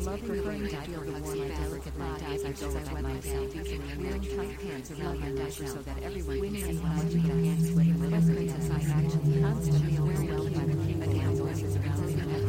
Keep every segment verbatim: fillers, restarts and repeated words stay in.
preferring to feel the warm, delicate body as I go about myself, wearing tight pants around my diaper so that everyone can see how much of the hands sweating the residents as I actually constantly overwhelmed by the capable noises around me and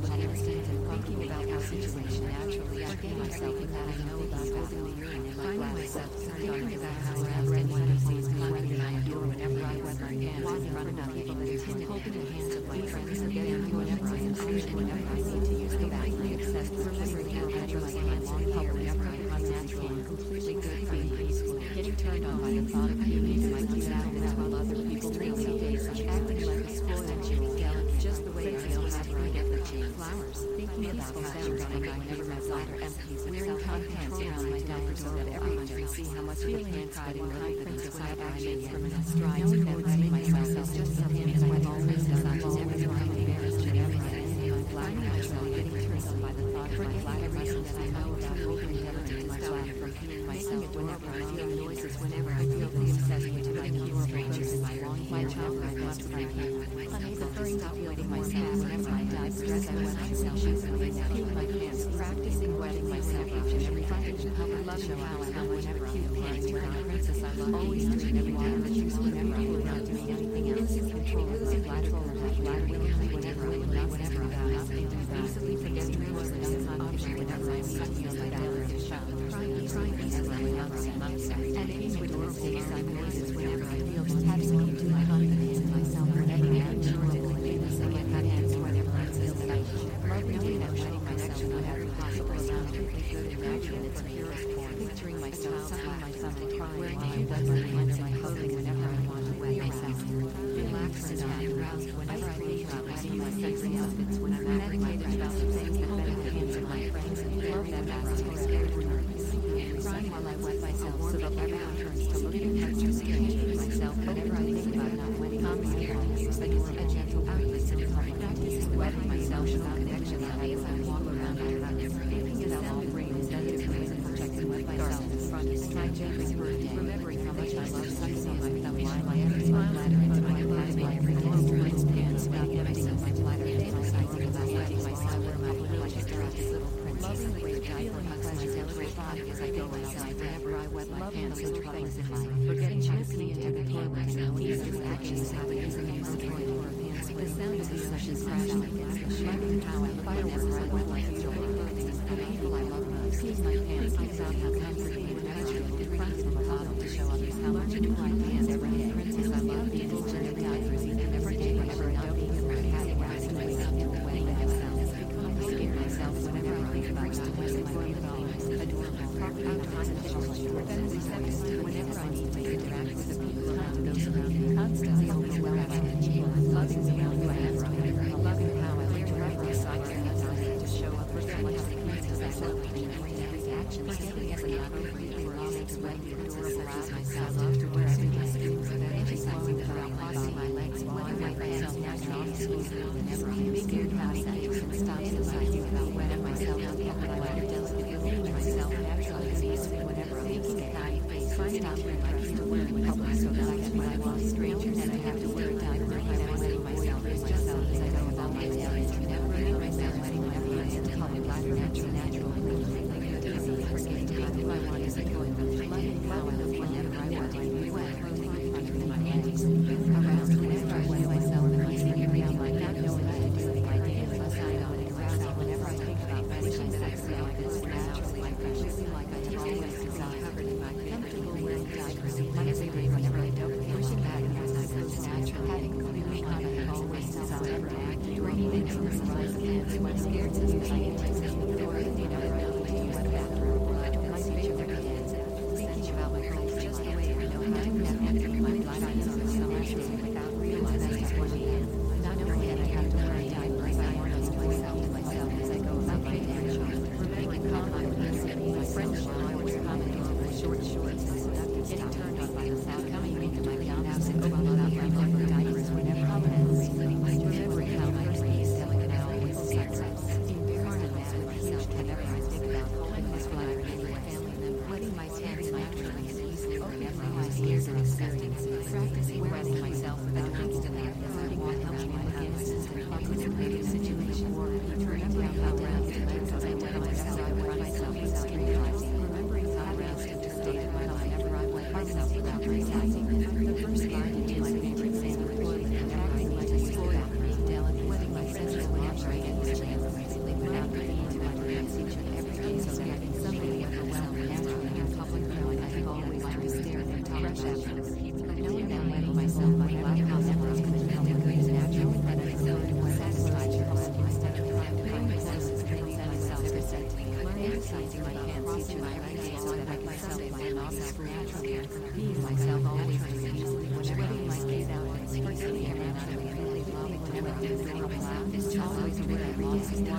thinking about how situation naturally forgetting myself and that I know about holding the urine in my glass, thinking about how everyone sees me whether I adore whenever I weather and walk in front of people that intend holding the hands of my friends and getting whenever I am sick and whenever I need to use the bathroom, except for remembering how naturally I am long hair whenever I am natural and completely good for me peaceful, getting turned on by the thought of peeing into my cute outfits while other people treat me days acting like a spoiled Jimmy delicate, just the way I feel after I get the cheap flowers, thinking about how sound coming I never my bladder empties, wearing tight pants around my diaper so that everyone can see how much feeling and pride and confidence as I actually from an stride, knowing that letting myself is just something as I've always done. I will never feel embarrassed whenever I see my bladder naturally getting turned on by the thought of my bladder muscle that I know about holding delicate in my bladder from peeing myself whenever I feel noises, whenever I feel the obsession to ignore strangers in my long my childhood must be unable preferring to feeling myself whenever I die stress I wet myself peeing my pants, practicing wetting myself each and every time how I love you how I love whenever I feel pants wearing a princess I love always doing every water the juice whenever I am not doing anything else in control of my bladder or my bladder willingly whenever I am not whenever I am nothing easily forgetting the most option whenever I need to use my bladder to shop trying trying whenever I am not sorry and being adorable days I noises whenever I feel tapping into my confidence in myself whenever I am durable and famous I get hot hands whenever I feel safe loving knowing that letting myself whenever possible is completely good and natural in its purest form picturing myself sucking myself and crying wearing a weathering under my clothing whenever I want to wet myself relaxed and aroused whenever I think about wearing my sexy outfits when I'm meditating about the things that benefit me and my friends and love that ask me scared or nervous crying while I wet myself so that everyone turns to look at extra scared myself whenever I think about not wetting I'm scared to use a gentle outfit in public practice wetting myself without connection that I as I walk around thinking about all the great negative ways of protecting myself in front of my Jeffrey's birthday remembering how much I love sucking on my thumb while I am my bladder into my bladder every day strings pants without getting in my bladder and I think about wetting myself where my little little princess loving the way that I hugs my delicate body as I go outside whenever I wet my pants and things in my forgetting to pee into the toilet now eases actions having using a toilet or a pants the sound of the ocean crashing loving how I fireworks I wet my beautiful clothing the people I love most sees my pants gives out how comforting and natural it runs from a bottle to show others how much I do my pants every day princess I love being featured in diapers and every day whenever I know being around having rising myself in the way myself becoming scared myself whenever I think about to wearing my beautiful adorable proper artificial feminine sex whenever I need to interact with the people around those around me constantly overwhelmed by the chain loving me around whenever I loving how I wear wherever I saw to show up for someone as a princess I celebrate every action forgetting every appropriately longing to let me adorable arouse myself love to wear every costume fantasizing about crossing my legs while I wet myself naturally smoothly whenever I am scared how sex and stops inside you about wetting myself up but I wear delicately feeling myself naturally easily whenever I'm thinking of how you face find out where I need to wear in public so that I can when I want strangers and I have to wear a diaper and I'm wetting myself as myself as I go about my days whenever I know myself wetting whenever I am in public I natural natural completely good easily forgetting time if I want is it going to loving how I look whenever I wet my new wet clothing in front of my panties around whenever I wet myself and I see every on my back knowing I do my dance aside on it arousing whenever I think about wetting sexy outfits naturally like I feel like I always desire covered in my comfortable wearing diapers as I read whenever I don't pushing back and as I go natural having clearly on I always desire to act draining into the size pants when scared to use I intend or you know I don't do wet bathroom my favorite hands thinking about my friends just the way I know how to navigate my life I know so much without realizing it's what I am not knowing that I have to wear a diaper as I honest myself to myself as I go about my day remembering calm I would listen my friends while I wear combination short shorts and seductive getting turned on by the sound coming into my house and go about my rubber diapers whenever I'm remembering how my face delicate I always sex being very hard and mad at myself whenever I think about holding this bladder anyway family member wetting my pants naturally and easily whenever I'm scared and accepting practicing wetting myself without constantly flirting with helping my house in a situation or turning around how around to legs as I wet myself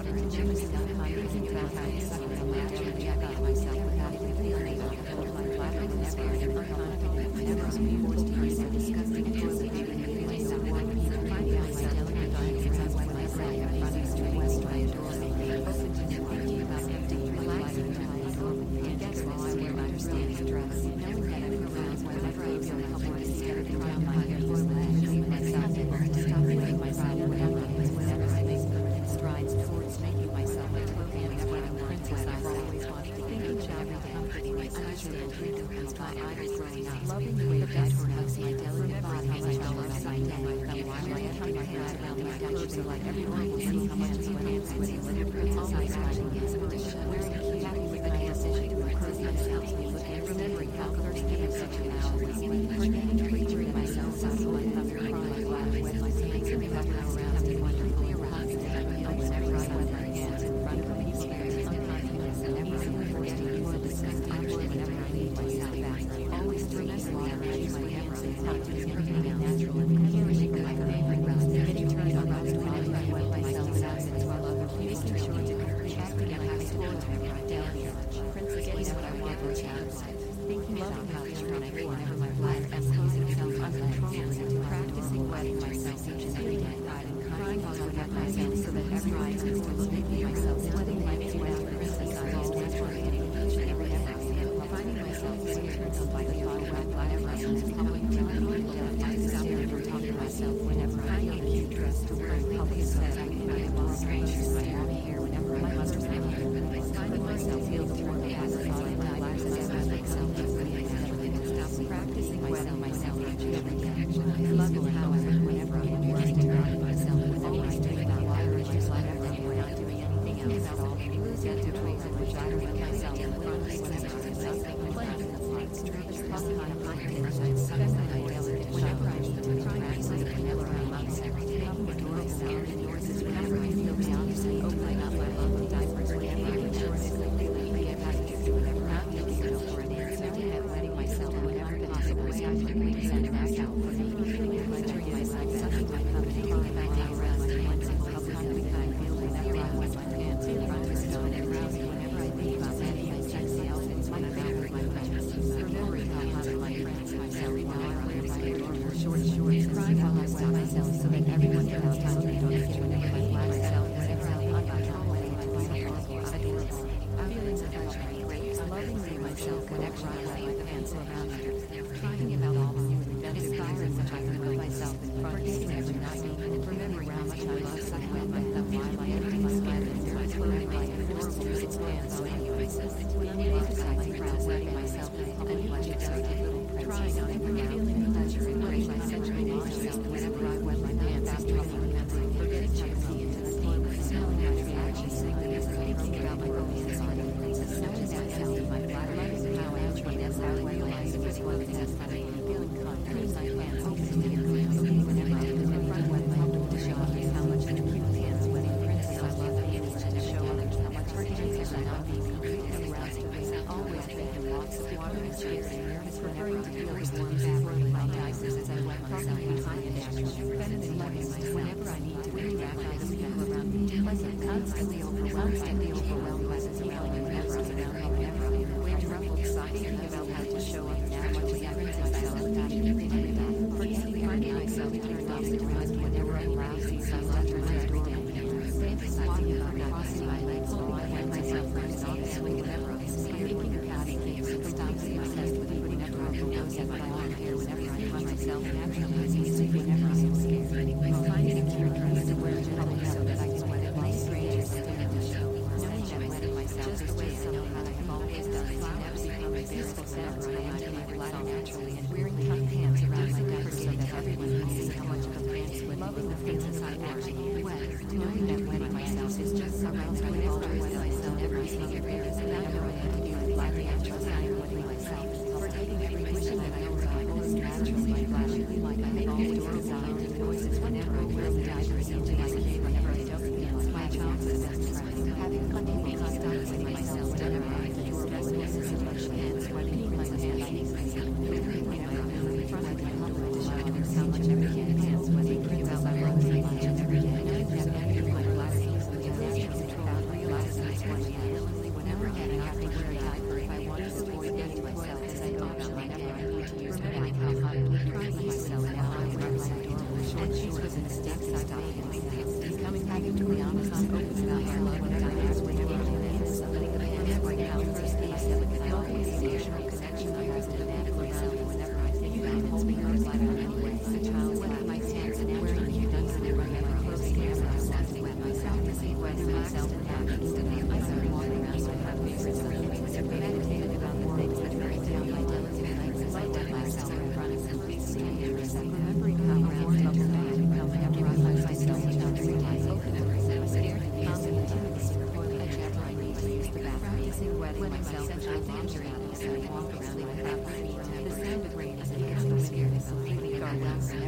started to never stop thinking about how I suffered and naturally I got myself without even feeling it. My black and scared and unconfident whenever I was forced to use a disgusting and poorly treated myself. Finding myself delicate violence as I myself in front of street west I adore me. Open to new thinking about empty, relaxing times. And guess while I wear understanding dress, knowing that I'm around whenever I feel comfortable instead of around my hair for legs, myself able to stop letting myself without whenever I make permanent strides towards making myself a token sweating princess I've always wanted to thinking about comforting myself unnatural freedom as my eyes growing up. Loving the way that her hugs my delicate body as I fell upside down my thumb while I had my hands around my neck so like everyone will see how much my hands sweating when a princess I action is wearing cute happy with my decision to improve myself and remembering how first giving such an hour forgetting to picturing myself sucking my thumb crying my laugh with my hands and cover around me wonderfully around me I whenever I have my hands in front of me scared and unconfident whenever I'm forced to use a disgust actually whenever I leave myself back always to remember while I raise my camera and how to do everything natural and caring for my favorite rest getting turned around whenever I wet myself absent while other people making sure to encourage acting and having told whenever I delicate princess getting what I want or chance thinking about how to turn I whenever my life and losing self uncontrollably practicing wetting myself each and every day crying while I wet myself so that everyone is to look at me myself letting my sweat princess I always want getting each and every day finding myself getting turned on by the thought of whenever I am following telling people that I stare or talk to myself whenever I am in a cute dress to wear in public said I can be among strangers my happy hair whenever my husband and I finding myself feel the torn as I thought I would like to get my myself to stop practicing wetting myself each and every day loving however whenever I am running around myself with always doing that water just like ever and we're not doing anything else at all losing control and which I with myself in front of whenever I'm nothing playing with lights strangers talking on a podcast I'm spending my daily whenever I need to practice whenever I'm upset having adorable sound and noises whenever I feel the opposite opening up my love of diapers whenever I'm sure it's completely reactive to whenever not making no for an answer at wetting myself whenever possible I can please and back out for me feeling pleasuring myself sucking my thumb and thinking about how rest and once in public having I feel whenever I wet my pants in front of stone and rousing whenever I think about any of my sexy outfits when I'm out with my friends remembering how hot my friends myself while I wear my adorable short shorts crying while I wet myself so that everyone knows how to make it whenever I flat myself whenever I'm uncontrollable and adorable feelings of pleasure and grace lovingly myself whenever I wet my pants around me trying about all the new inventive inspiring which I can put myself in front forgetting every night and remembering how much I love sucking wet my thumb while I empty my sweat and my clothing like adorable its pants on any basis emphasizing proud wetting myself and much excited little trying on every feeling pleasure and grace my sensual myself whenever I wet my pants after remembering forgetting to see into the clothes smelling my reaction singing as thinking about my romance on the places knowing myself in my black legs and how I actually as I realize it was clothing as funny feeling confident my pants open to me whenever I am in front of my home to show others how much the cute pants wedding princess I love being and to show others how much her hands are not being completely aroused to myself always drinking lots of water and cheers and nervous preferring to feel the warm fabric in my diapers as I wet myself behind and actually feminine loving myself whenever I need to bring back out the people around me pleasant constantly overwhelmed constantly overwhelmed by the feeling whenever I'm around me whenever I wear ruffled socks thinking about how to show up now much as I princess myself forgetting finding myself turned off the dressed whenever I'm rousing some letter my adorable fantasizing about crossing my legs while I wet myself running obviously whenever I'm thinking of how to keep it stops myself whenever I nose at my long hair whenever I find myself naturally easy whenever I'm scared finding a cute dress to wear in public so that I can wear it like strangers sitting at the show knowing that wetting myself just the way somehow I've always done it never become a beautiful whenever I am to my black naturally and wearing cup pants around my neck so that everyone can see how much of a pants with loving the princess I actually wet knowing that wetting myself is just around my always wet myself every single year is whenever I am to do it black naturally I am wetting myself forgetting every wishing that I always always naturally my flashing like I have always designed and noises whenever I wear the diapers into my cave whenever I don't feel my childhood best friend having fun people constantly myself whenever I adorable voices and my hands sweating my hands literally when I am in front of the humble to show others how much every hand hands sweating about my love each and every day knowing that every my black hands and natural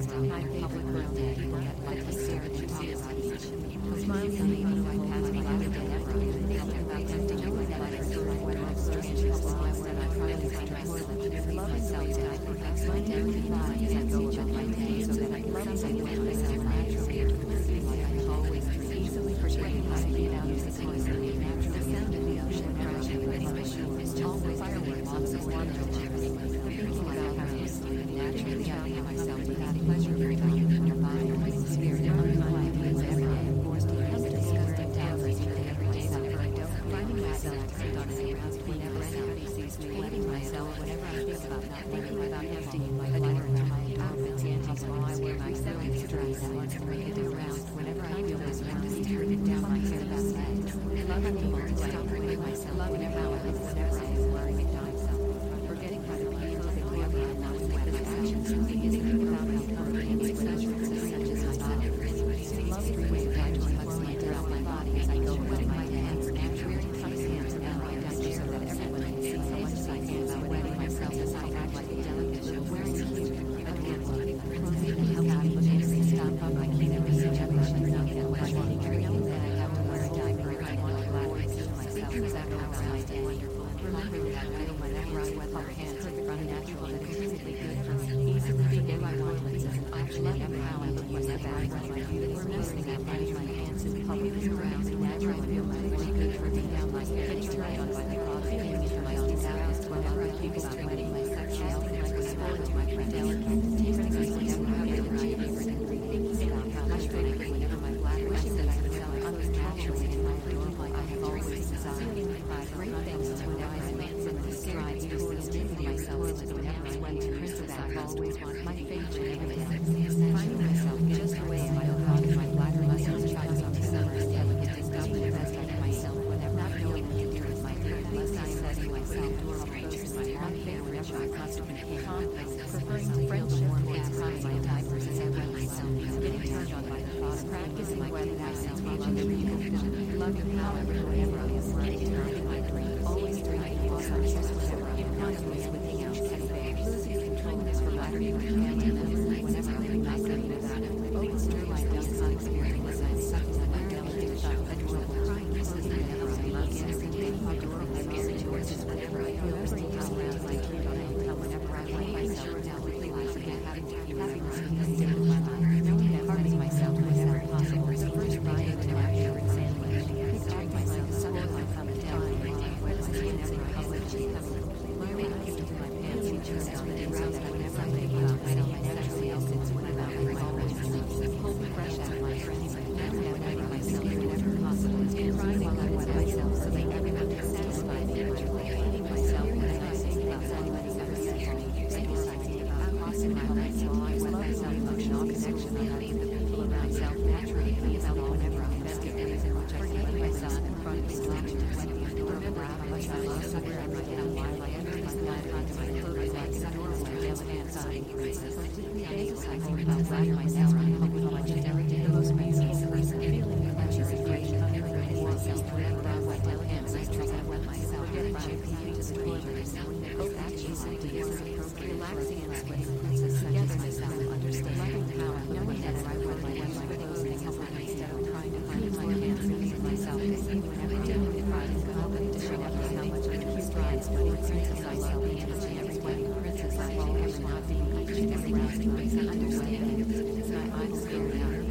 stop my public birthday. People that like to stare at you talk about each. Smiles on me when I pass me every day ever. Thinking about tempting you with letters or what most strangers lives that I try to stress. Love myself that I perfect my delicate body as I go about my day so that I can someday win myself naturally. Like I always easily persuaded by being out of the noise of the natural sound of the ocean crashing with my machine is always fireworks on the wonderful chips. Thinking about how you sleep and naturally jolly myself without pleasure very common in your body or the spirit of unkind things every day. Forced to come to disgusting towns each day every day that I don't finding myself sit on a around whenever anybody sees me hating myself whenever I think about not thinking about emptying my bladder into my outfits and while I wear my seventies dress and wants to make it around whenever I feel this wind is tearing down my hair about that. Loving people to stop hurting myself whenever I live whenever I am wearing it down myself. Forgetting how to be perfectly ever I'm not with this action something is thinking about how comforting and pleasuring such as my body. Love three ways that I hugs me throughout my body as I go wetting my hands and wearing tight hands around my duster so that everyone can see how much I feel about wetting myself as I act like a delicate show wearing a cute again. Making how people generally stop up I can never see each other should not get much money knowing that I have to wear a diaper if I want to gladly see myself as I go about my day. Remembering that I feel whenever I wet my hands perfect unnatural that is physically good for me. Easily being if I want to is an option of how I would use that I wet my beautiful nursing that I my hands in public around and natural feel really good for me down my hair getting turned on by the thought feeling into my own aroused whenever I think about wetting my sexuality and when I to my friend delicate tasting like ever have it my favorite ingredient thinking about how much better whenever my bladder wishing that I could sell others naturally in my adorable I have always desired great things to whenever I make some of the strides for sustaining myself to whenever I went to princess I've always wanted my favorite everything finding myself just the way I feel out of my bladder muscles tries on the summer and delicate discovery the best of myself whenever I feel in here with my favorite less I am letting myself adorable clothes my heart whenever I constantly complex preferring to friendship warm crying my diapers as I wet myself getting turned on by the thought of practicing my wetting myself while other people loving however whenever I am getting turned in my brain always drinking water whenever I am constantly within out losing control of this for battery or candy whenever I am not thinking about it always stir my dumb experience and sucking on my delicate shot adorable crying kisses whenever I look in every day adorable scary choices whenever I feel every time around my cute on income whenever I lay myself down with I forget having to keep having to stay with my life knowing that harming myself whenever possible is the first ride of an after example picturing myself somewhere like I'm a delicate whenever I publish learning to keep my pants and just on the inside that whenever I think about myself I naturally else it's whenever I always hold me fresh out of my friends now that I wet myself whenever possible and crying while I wet myself so that everyone can satisfy me hating myself whenever I think about anybody ever said me satisfying about awesome my life so I wet myself emotional connection I have the people around myself naturally be about whenever I'm best at ways in which I forget myself in front of strange to when you remember how much I love so where I am while I enter my life onto my clothes like adorable delicate side increases completely fantasizing about wetting myself and hoping how much delicate the most amazing person feeling the pleasure and great comforting myself whenever I wet delicate I try to wet myself forgetting chipping into the toilet knowing that both actions and ideas relaxing and sweating princess together myself understand loving how I know that I wet my clothes and comfort instead of trying to find my hands and myself whenever I do it pride and confident to show others how much I can strides but it's princess I love the energy every wedding princess I always want being each and every round to understand it's my eyes scared out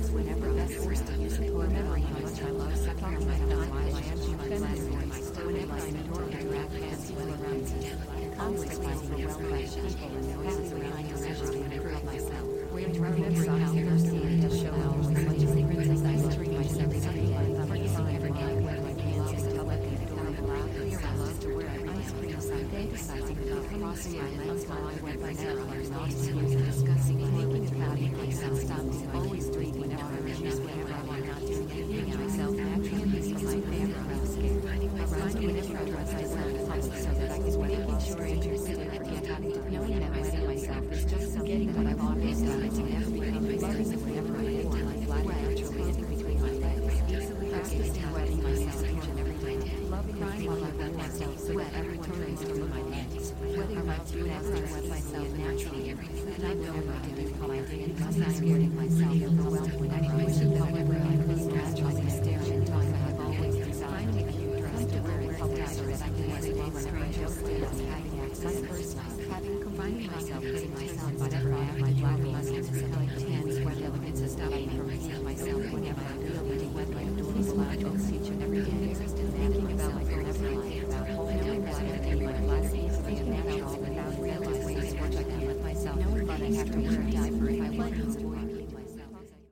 scared of myself, overwhelmed when I wish it, however, I was naturally stare and talk. I have always designed to keep dressed to wear in public so that I can escape stranger stares, having access personal, having combining myself, putting myself in whatever I have, my black muscles, like tans, where elegance is stopping from seeing myself whenever I feel ready, whether I'm doing slide or each and every day, existed thinking about my forever life, about knowing that I can my black face be natural without realizing what I can with myself, knowing that I have to wear a diaper if I want to.